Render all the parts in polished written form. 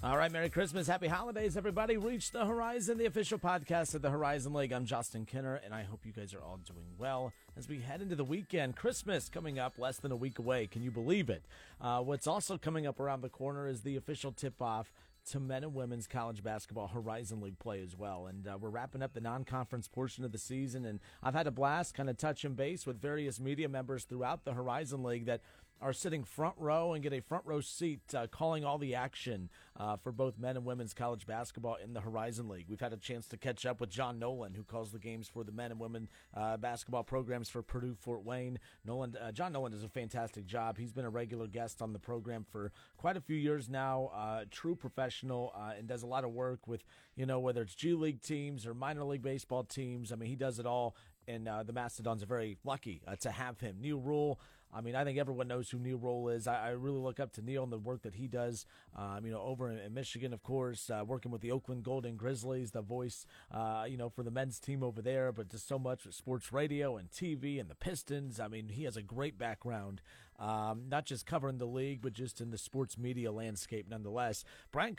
All right, Merry Christmas, Happy Holidays, everybody. Reach the Horizon, the official podcast of the Horizon League. I'm Justin Kinner, and I hope you guys are all doing well as we head into the weekend. Christmas coming up less than a week away. Can you believe it? What's also coming up around the corner is the official tip-off to men and women's college basketball Horizon League play as well. And we're wrapping up the non-conference portion of the season, and I've had a blast kind of touching base with various media members throughout the Horizon League that are sitting front row and get a front row seat calling all the action for both men and women's college basketball in the Horizon League. We've had a chance to catch up with John Nolan, who calls the games for the men and women basketball programs for Purdue Fort Wayne. John Nolan does a fantastic job. He's been a regular guest on the program for quite a few years now, true professional, and does a lot of work with, whether it's G League teams or minor league baseball teams. I mean, he does it all. And the Mastodons are very lucky to have him. Neil Rule, I think everyone knows who Neil Rule is. I really look up to Neil and the work that he does, over in Michigan, of course, working with the Oakland Golden Grizzlies, the voice, for the men's team over there, but just so much with sports radio and TV and the Pistons. I mean, he has a great background, not just covering the league, but just in the sports media landscape nonetheless. Brian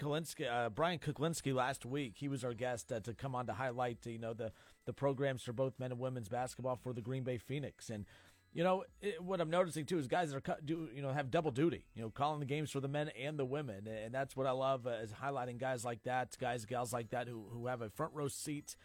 Kuklinski last week, he was our guest to come on to highlight, the programs for both men and women's basketball for the Green Bay Phoenix. And, what I'm noticing, too, is guys that are have double duty, calling the games for the men and the women. And that's what I love is highlighting guys like that, gals like that who have a front row seat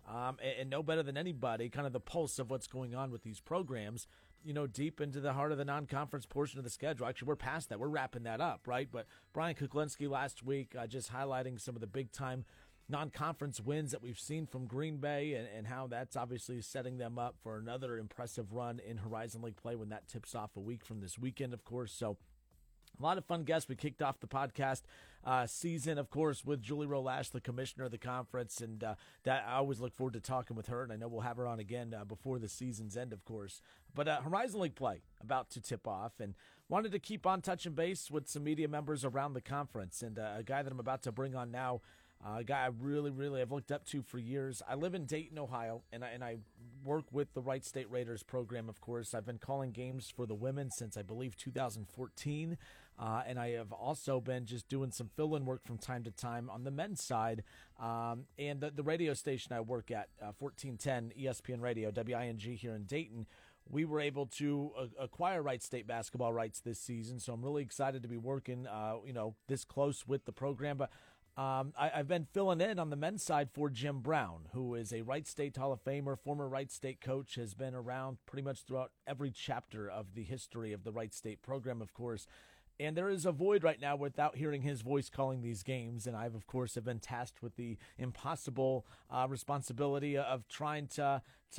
and know better than anybody kind of the pulse of what's going on with these programs, deep into the heart of the non-conference portion of the schedule. Actually, we're past that. We're wrapping that up, right? But Brian Kuklinski last week just highlighting some of the big-time non-conference wins that we've seen from Green Bay and how that's obviously setting them up for another impressive run in Horizon League play when that tips off a week from this weekend, of course. So a lot of fun guests. We kicked off the podcast season, of course, with Julie Rolash, the commissioner of the conference, and that I always look forward to talking with her, and I know we'll have her on again before the season's end, of course. But Horizon League play about to tip off, and wanted to keep on touching base with some media members around the conference, and a guy that I'm about to bring on now, a guy I really, really have looked up to for years. I live in Dayton, Ohio, and I work with the Wright State Raiders program, of course. I've been calling games for the women since, I believe, 2014, and I have also been just doing some fill-in work from time to time on the men's side. And the radio station I work at, 1410 ESPN Radio, WING here in Dayton, we were able to acquire Wright State basketball rights this season, so I'm really excited to be working, this close with the program. But I've been filling in on the men's side for Jim Brown, who is a Wright State Hall of Famer, former Wright State coach, has been around pretty much throughout every chapter of the history of the Wright State program, of course. And there is a void right now without hearing his voice calling these games. And I've, of course, have been tasked with the impossible responsibility of trying to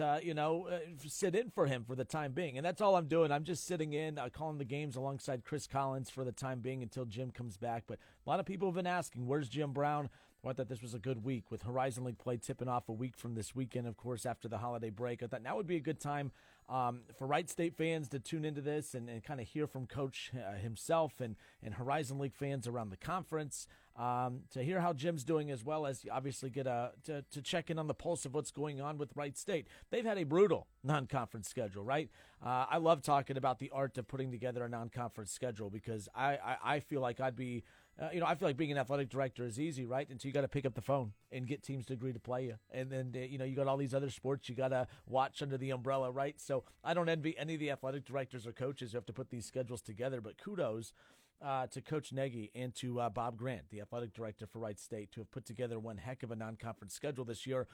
sit in for him for the time being. And that's all I'm doing. I'm just sitting in, calling the games alongside Chris Collins for the time being until Jim comes back. But a lot of people have been asking, where's Jim Brown? I thought this was a good week with Horizon League play tipping off a week from this weekend, of course, after the holiday break. I thought now would be a good time for Wright State fans to tune into this and kind of hear from Coach himself and Horizon League fans around the conference to hear how Jim's doing, as well as obviously get to check in on the pulse of what's going on with Wright State. They've had a brutal non-conference schedule, right? I love talking about the art of putting together a non-conference schedule because I feel like I'd be I feel like being an athletic director is easy, right? Until you got to pick up the phone and get teams to agree to play you. And then, you got all these other sports you got to watch under the umbrella, right? So I don't envy any of the athletic directors or coaches who have to put these schedules together, but kudos to Coach Nagy and to Bob Grant, the athletic director for Wright State, to have put together one heck of a non-conference schedule this year.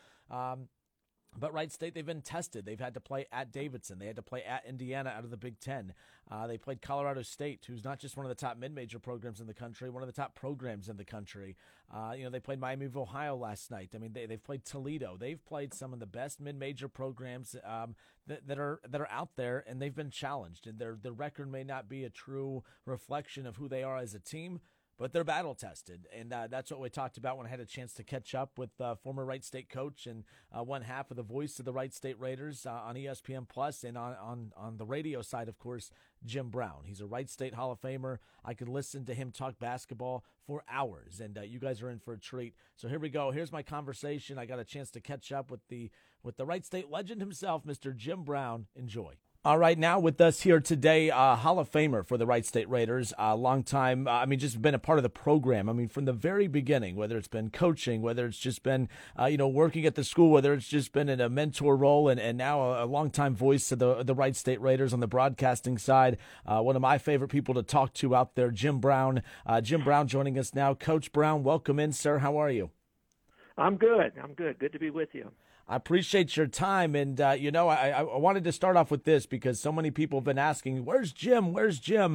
But Wright State, they've been tested. They've had to play at Davidson. They had to play at Indiana out of the Big Ten. They played Colorado State, who's not just one of the top mid-major programs in the country, one of the top programs in the country. They played Miami of Ohio last night. I mean, they've played Toledo. They've played some of the best mid-major programs that are out there, and they've been challenged. And their record may not be a true reflection of who they are as a team, but they're battle-tested, and that's what we talked about when I had a chance to catch up with former Wright State coach and one half of the voice of the Wright State Raiders on ESPN Plus, and on the radio side, of course, Jim Brown. He's a Wright State Hall of Famer. I could listen to him talk basketball for hours, and you guys are in for a treat. So here we go. Here's my conversation. I got a chance to catch up with the Wright State legend himself, Mr. Jim Brown. Enjoy. All right, now with us here today, Hall of Famer for the Wright State Raiders, long time, just been a part of the program. I mean, from the very beginning, whether it's been coaching, whether it's just been, working at the school, whether it's just been in a mentor role, and now a longtime voice to the Wright State Raiders on the broadcasting side. One of my favorite people to talk to out there, Jim Brown. Jim Brown joining us now. Coach Brown, welcome in, sir. How are you? I'm good. Good to be with you. I appreciate your time, and I wanted to start off with this because so many people have been asking, "Where's Jim? Where's Jim?"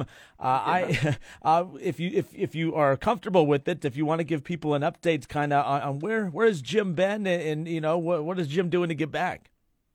If you are comfortable with it, if you want to give people an update, kind of on where has Jim been, and what is Jim doing to get back?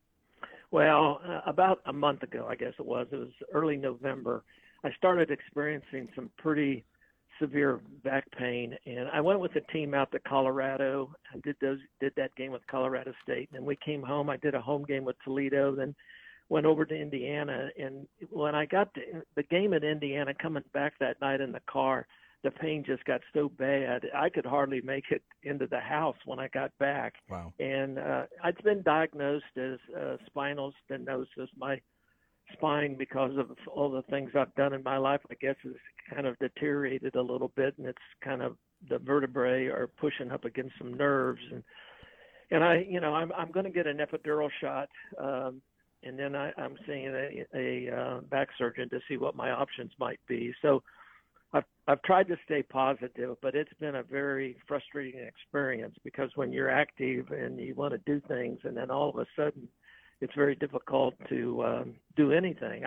Well, about a month ago, I guess it was early November. I started experiencing some pretty severe back pain, and I went with the team out to Colorado. I did that game with Colorado State, and then we came home. I did a home game with Toledo, then went over to Indiana. And when I got to the game at Indiana, coming back that night in the car, the pain just got so bad I could hardly make it into the house when I got back. Wow! And I'd been diagnosed as spinal stenosis. My spine, because of all the things I've done in my life, I guess has kind of deteriorated a little bit, and it's kind of the vertebrae are pushing up against some nerves, and I'm going to get an epidural shot, and then I'm seeing a back surgeon to see what my options might be. So I've tried to stay positive, but it's been a very frustrating experience because when you're active and you want to do things, and then all of a sudden it's very difficult to do anything.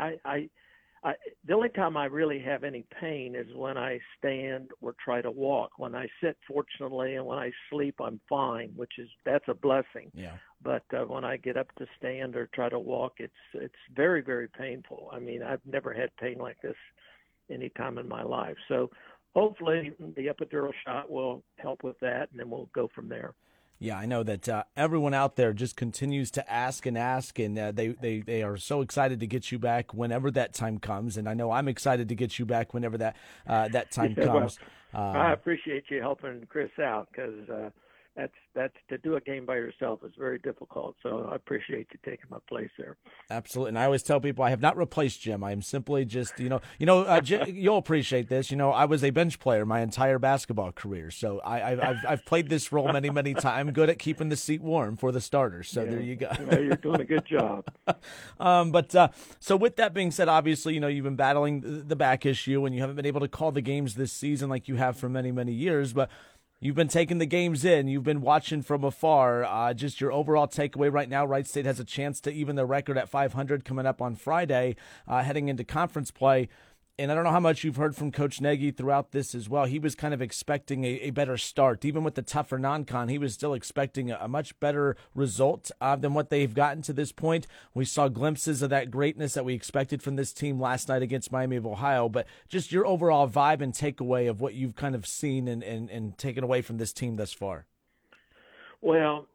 The only time I really have any pain is when I stand or try to walk. When I sit, fortunately, and when I sleep, I'm fine, that's a blessing. Yeah. But when I get up to stand or try to walk, it's very, very painful. I mean, I've never had pain like this any time in my life. So hopefully the epidural shot will help with that, and then we'll go from there. Yeah, I know that everyone out there just continues to ask, and they are so excited to get you back whenever that time comes. And I know I'm excited to get you back whenever that time comes. Well, I appreciate you helping Chris out because that's to do a game by yourself is very difficult. So I appreciate you taking my place there. Absolutely, and I always tell people I have not replaced Jim. I am simply just Jim, you'll appreciate this. I was a bench player my entire basketball career, so I've played this role many times. I'm good at keeping the seat warm for the starters. So there you go. Yeah, you're doing a good job. So with that being said, obviously you've been battling the back issue, and you haven't been able to call the games this season like you have for many years, but you've been taking the games in. You've been watching from afar. Just your overall takeaway right now, Wright State has a chance to even the record at 500 coming up on Friday, heading into conference play. And I don't know how much you've heard from Coach Nagy throughout this as well. He was kind of expecting a better start. Even with the tougher non-con, he was still expecting a much better result than what they've gotten to this point. We saw glimpses of that greatness that we expected from this team last night against Miami of Ohio. But just your overall vibe and takeaway of what you've kind of seen and taken away from this team thus far. Well,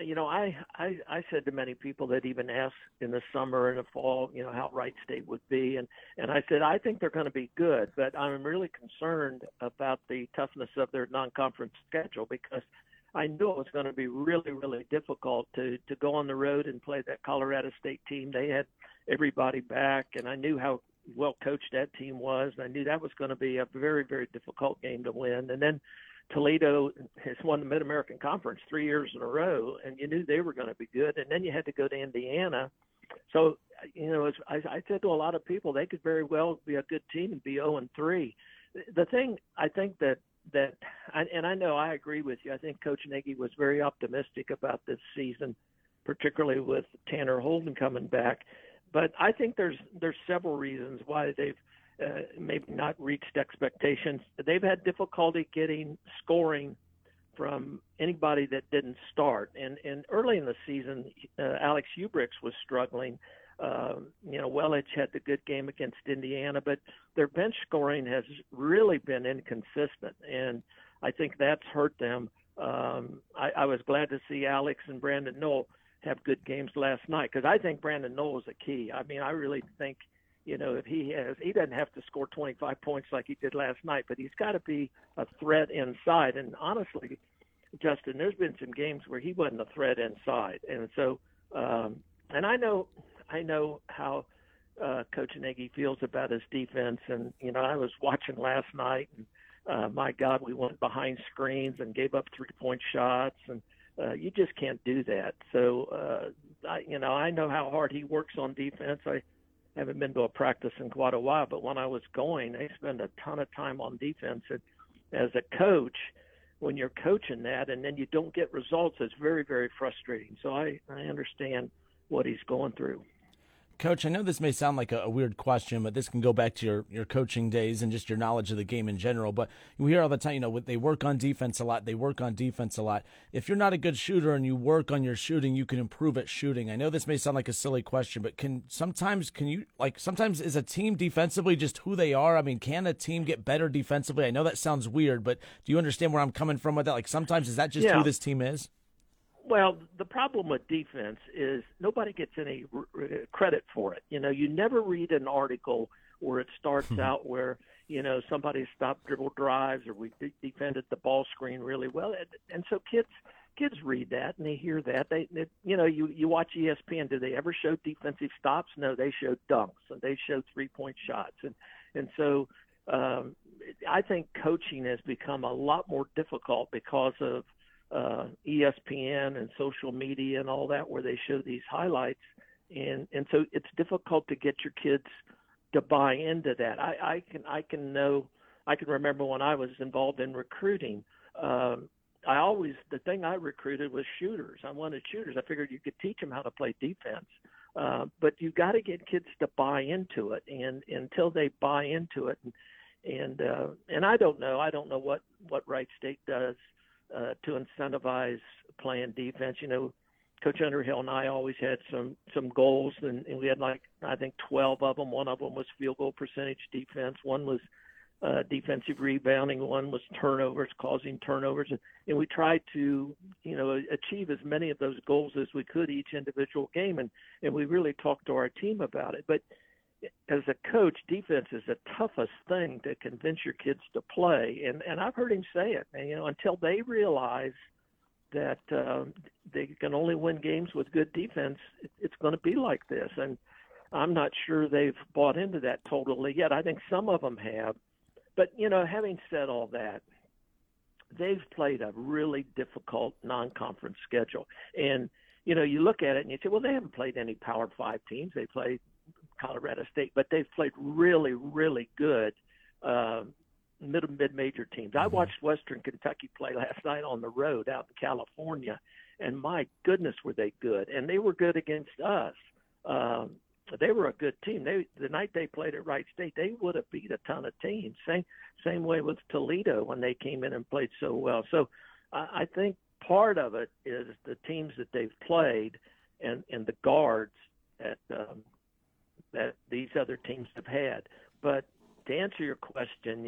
I said to many people that even asked in the summer and the fall, how Wright State would be. And I said, I think they're going to be good, but I'm really concerned about the toughness of their non-conference schedule because I knew it was going to be really, really difficult to go on the road and play that Colorado State team. They had everybody back, and I knew how well coached that team was. And I knew that was going to be a very, very difficult game to win. And then Toledo has won the Mid-American Conference 3 years in a row, and you knew they were going to be good. And then you had to go to Indiana. So, as I said to a lot of people, they could very well be a good team and be 0-3. The thing I think and I know I agree with you. I think Coach Nagy was very optimistic about this season, particularly with Tanner Holden coming back. But I think there's several reasons why they've maybe not reached expectations. They've had difficulty getting scoring from anybody that didn't start. And early in the season, Alex Hubricks was struggling. Wellich had the good game against Indiana, but their bench scoring has really been inconsistent, and I think that's hurt them. I was glad to see Alex and Brandon Knoll have good games last night because I think Brandon Knoll is a key. I mean, I really think if he doesn't have to score 25 points like he did last night, but he's got to be a threat inside. And honestly, Justin, there's been some games where he wasn't a threat inside. And so, and I know how Coach Nagy feels about his defense. And, I was watching last night, and my God, we went behind screens and gave up 3-point shots, and you just can't do that. So, I know how hard he works on defense. I haven't been to a practice in quite a while, but when I was going, they spend a ton of time on defense. And as a coach, when you're coaching that and then you don't get results, it's very, very frustrating. So I understand what he's going through. Coach, I know this may sound like a weird question, but this can go back to your coaching days and just your knowledge of the game in general. But we hear all the time, they work on defense a lot. They work on defense a lot. If you're not a good shooter and you work on your shooting, you can improve at shooting. I know this may sound like a silly question, but sometimes is a team defensively just who they are? I mean, can a team get better defensively? I know that sounds weird, but do you understand where I'm coming from with that? Like sometimes is that just who this team is? Well, the problem with defense is nobody gets any credit for it. You never read an article where it starts out where, somebody stopped dribble drives or we defended the ball screen really well. And so kids read that and they hear that. You watch ESPN. Do they ever show defensive stops? No, they show dunks and they show 3-point shots. And so I think coaching has become a lot more difficult because of ESPN and social media and all that, where they show these highlights, and so it's difficult to get your kids to buy into that. I can remember when I was involved in recruiting. The thing I recruited was shooters. I wanted shooters. I figured you could teach them how to play defense, but you got to get kids to buy into it, and until they buy into it, and I don't know what Wright State does to incentivize playing defense. Coach Underhill and I always had some goals, and we had I think 12 of them. One of them was field goal percentage defense. One was defensive rebounding. One was turnovers, causing turnovers. And we tried to, achieve as many of those goals as we could each individual game. And we really talked to our team about it. But as a coach, defense is the toughest thing to convince your kids to play. And I've heard him say it, until they realize that they can only win games with good defense, it's going to be like this. And I'm not sure they've bought into that totally yet. I think some of them have. But, having said all that, they've played a really difficult non-conference schedule. And, you look at it and you say, well, they haven't played any Power 5 teams. They played Colorado State, but they've played really, really good mid-major teams. I watched Western Kentucky play last night on the road out in California, and my goodness, were they good. And they were good against us. They were a good team. The night they played at Wright State, they would have beat a ton of teams. Same way with Toledo when they came in and played so well. So I think part of it is the teams that they've played and the guards that these other teams have had. But to answer your question,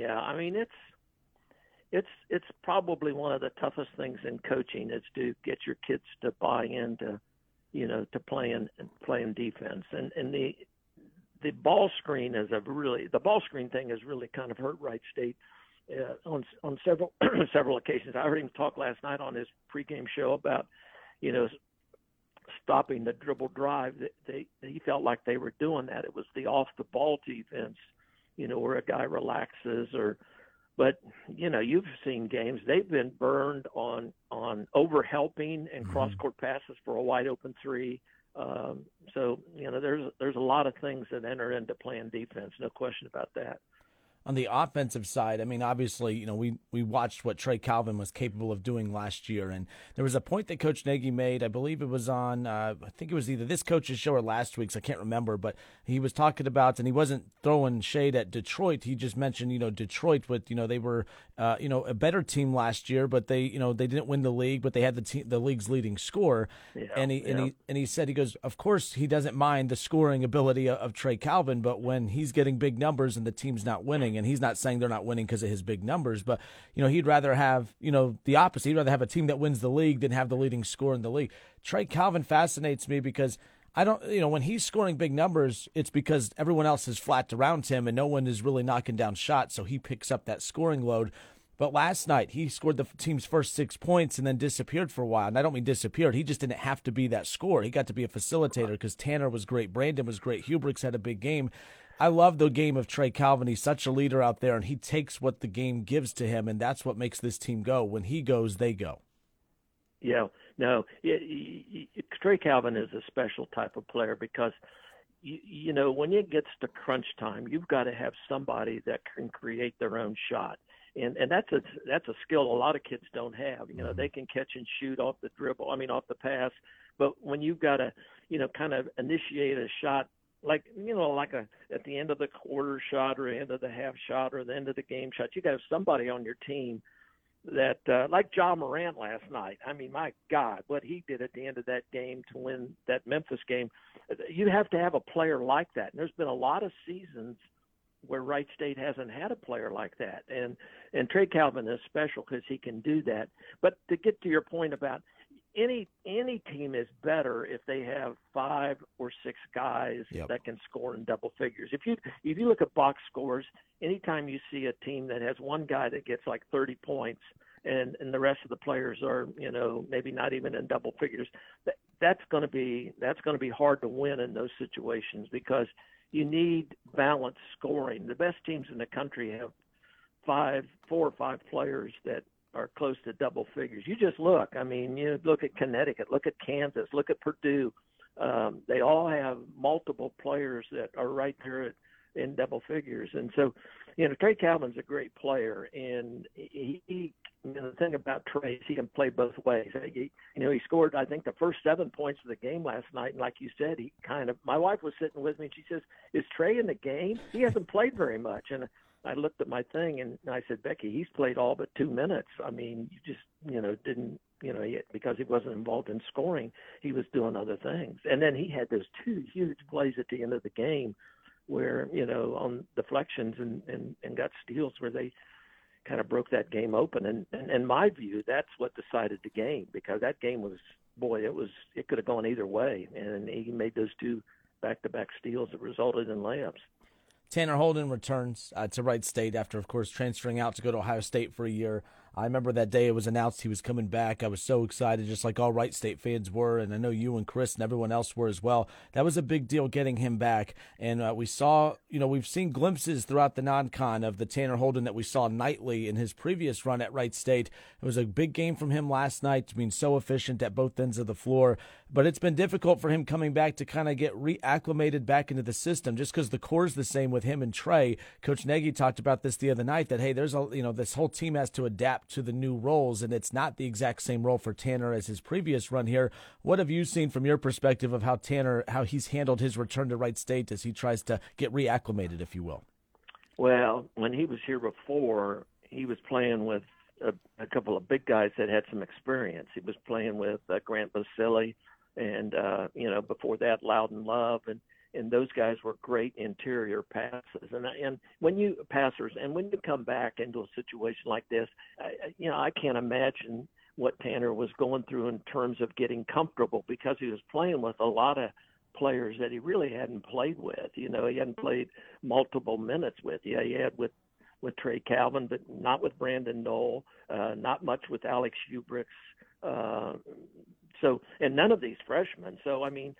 it's probably one of the toughest things in coaching is to get your kids to buy into, to playing defense. And the ball screen the ball screen thing has really kind of hurt Wright State on several several occasions. I heard him talk last night on his pregame show about, stopping the dribble drive. He felt like they were doing that. It was the off the ball defense, where a guy relaxes but you've seen games. They've been burned on over helping and cross court passes for a wide open three. So there's a lot of things that enter into playing defense. No question about that. On the offensive side, obviously, we watched what Trey Calvin was capable of doing last year, and there was a point that Coach Nagy made. I believe it was on, I think it was either this coach's show or last week's. I can't remember, but he was talking about, and he wasn't throwing shade at Detroit. He just mentioned, Detroit with, they were, a better team last year, but they didn't win the league, but they had the league's leading scorer. Yeah, and he said, he goes, of course he doesn't mind the scoring ability of Trey Calvin, but when he's getting big numbers and the team's not winning. And he's not saying they're not winning because of his big numbers, but, he'd rather have, the opposite. He'd rather have a team that wins the league than have the leading scorer in the league. Trey Calvin fascinates me because I don't, when he's scoring big numbers, it's because everyone else is flat around him and no one is really knocking down shots. So he picks up that scoring load. But last night, he scored the team's first 6 points and then disappeared for a while. And I don't mean disappeared. He just didn't have to be that scorer. He got to be a facilitator because Tanner was great. Brandon was great. Hubricks had a big game. I love the game of Trey Calvin. He's such a leader out there, and he takes what the game gives to him, and that's what makes this team go. When he goes, they go. Yeah, no, Trey Calvin is a special type of player because, you know, when it gets to crunch time, you've got to have somebody that can create their own shot. And that's a skill a lot of kids don't have. You know, they can catch and shoot off the dribble, off the pass. But when you've got to, you know, kind of initiate a shot, like at the end of the quarter shot or end of the half shot or the end of the game shot, you got to have somebody on your team that, like Ja Morant last night. I mean, my God, what he did at the end of that game to win that Memphis game. You have to have a player like that. And there's been a lot of seasons where Wright State hasn't had a player like that. And Trey Calvin is special because he can do that. But to get to your point about any team is better if they have 5 or 6 guys that can score in double figures. If you look at box scores, anytime you see a team that has one guy that gets like 30 points and the rest of the players are, you know, maybe not even in double figures, that's going to be hard to win in those situations because you need balanced scoring. The best teams in the country have 4 or 5 players that are close to double figures. You just look. I mean, you look at Connecticut, look at Kansas, look at Purdue. They all have multiple players that are right there in double figures. And so, you know, Trey Calvin's a great player. And he you know, the thing about Trey is he can play both ways. He scored, I think, the first 7 points of the game last night. And like you said, my wife was sitting with me and she says, "Is Trey in the game? He hasn't played very much." And I looked at my thing and I said, "Becky, he's played all but 2 minutes. I mean, you just, you know, didn't, you know, because he wasn't involved in scoring, he was doing other things." And then he had those 2 huge plays at the end of the game where, you know, on deflections and got steals where they kind of broke that game open. And in my view, that's what decided the game because that game was, it could have gone either way. And he made those 2 back-to-back steals that resulted in layups. Tanner Holden returns to Wright State after, of course, transferring out to go to Ohio State for a year. I remember that day it was announced he was coming back. I was so excited, just like all Wright State fans were, and I know you and Chris and everyone else were as well. That was a big deal getting him back, and we saw, you know, we've seen glimpses throughout the non-con of the Tanner Holden that we saw nightly in his previous run at Wright State. It was a big game from him last night, being so efficient at both ends of the floor, but it's been difficult for him coming back to kind of get reacclimated back into the system just because the core's the same with him and Trey. Coach Nagy talked about this the other night that, hey, there's this whole team has to adapt to the new roles, and it's not the exact same role for Tanner as his previous run here. What have you seen from your perspective of how he's handled his return to Wright State as he tries to get reacclimated, if you will? Well, when he was here before, he was playing with a couple of big guys that had some experience. He was playing with Grant Basile and, before that, Loudon Love, and those guys were great interior passes. And when you come back into a situation like this, I can't imagine what Tanner was going through in terms of getting comfortable because he was playing with a lot of players that he really hadn't played with. You know, he hadn't played multiple minutes with. Yeah, he had with Trey Calvin, but not with Brandon Knoll, not much with Alex Hubricks. And none of these freshmen. So, I mean,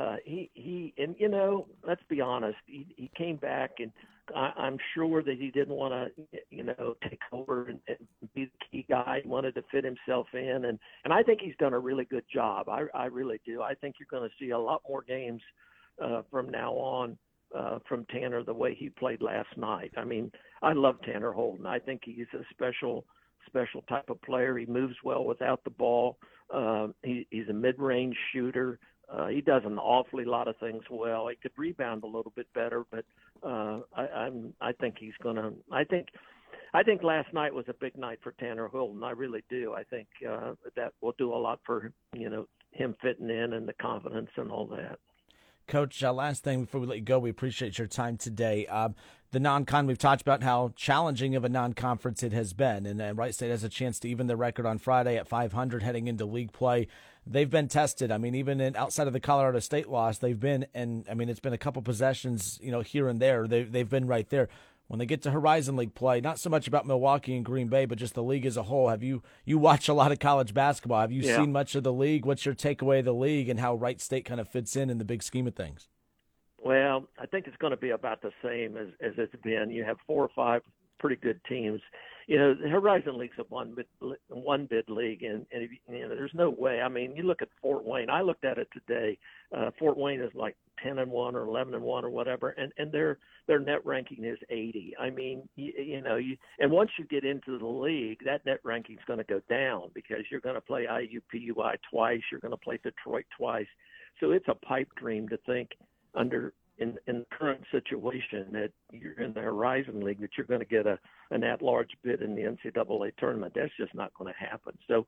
let's be honest, he came back and I'm sure that he didn't want to, take over and be the key guy. He wanted to fit himself in. And I think he's done a really good job. I really do. I think you're going to see a lot more games from now on from Tanner the way he played last night. I mean, I love Tanner Holden. I think he's a special type of player. He moves well without the ball. He's a mid-range shooter. He does an awfully lot of things well. He could rebound a little bit better, but I think he's going to. I think last night was a big night for Tanner Holden. I really do. I think that will do a lot for him fitting in and the confidence and all that. Coach, last thing before we let you go, we appreciate your time today. The non-con, we've talked about how challenging of a non-conference it has been, and Wright State has a chance to even the record on Friday at 500 heading into league play. They've been tested. I mean, even outside of the Colorado State loss, they've been, and I mean, it's been a couple possessions, here and there. They've been right there. when they get to Horizon League play, not so much about Milwaukee and Green Bay, but just the league as a whole. Have you watch a lot of college basketball? Have you seen much of the league? What's your takeaway of the league and how Wright State kind of fits in the big scheme of things? Well, I think it's going to be about the same as it's been. You have 4 or 5 pretty good teams. The Horizon League's a one bid league, and there's no way. I mean, you look at Fort Wayne. I looked at it today. Fort Wayne is like 10-1 or 11-1 or whatever, and their net ranking is 80. I mean, and once you get into the league, that net ranking is going to go down because you're going to play IUPUI twice. You're going to play Detroit twice. So it's a pipe dream to think in the current situation that you're in the Horizon League that you're going to get an at-large bid in the NCAA tournament. That's just not going to happen. So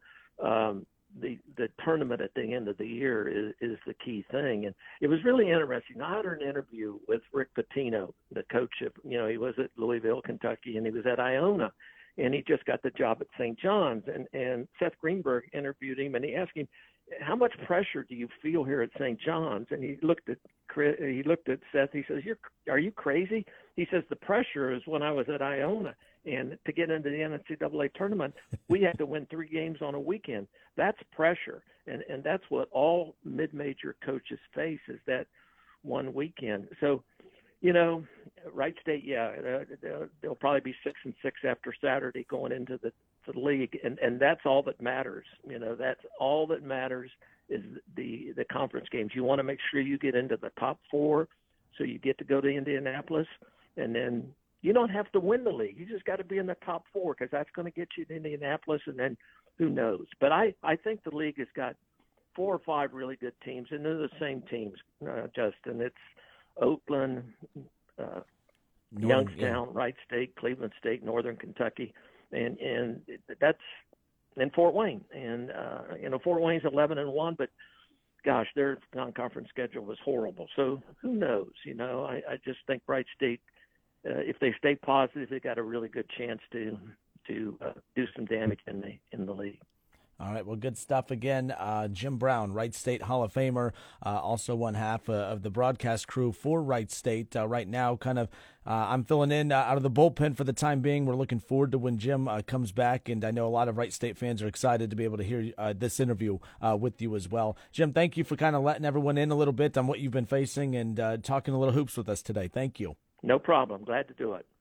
the tournament at the end of the year is the key thing. And it was really interesting. I had an interview with Rick Pitino, the coach of, he was at Louisville, Kentucky, and he was at Iona. And he just got the job at St. John's. And Seth Greenberg interviewed him, and he asked him, how much pressure do you feel here at St. John's? And he looked at Seth. He says, are you crazy? He says, the pressure is when I was at Iona. And to get into the NCAA tournament, we had to win 3 games on a weekend. That's pressure. And that's what all mid-major coaches face is that one weekend. So, Wright State, they'll probably be 6-6 after Saturday going into the league, and that's all that matters. That's all that matters is the conference games. You want to make sure you get into the top 4, so you get to go to Indianapolis, and then you don't have to win the league. You just got to be in the top 4 because that's going to get you to Indianapolis, and then who knows? But I think the league has got 4 or 5 really good teams, and they're the same teams, Justin. It's Oakland, Youngstown, Wright State, Cleveland State, Northern Kentucky, and that's in Fort Wayne. And Fort Wayne's 11-1, but gosh, their non-conference schedule was horrible. So who knows? I just think Wright State, if they stay positive, they got a really good chance to do some damage in the league. All right, well, good stuff again. Jim Brown, Wright State Hall of Famer, also one half of the broadcast crew for Wright State. Right now, I'm filling in out of the bullpen for the time being. We're looking forward to when Jim comes back, and I know a lot of Wright State fans are excited to be able to hear this interview with you as well. Jim, thank you for kind of letting everyone in a little bit on what you've been facing and talking a little hoops with us today. Thank you. No problem. Glad to do it.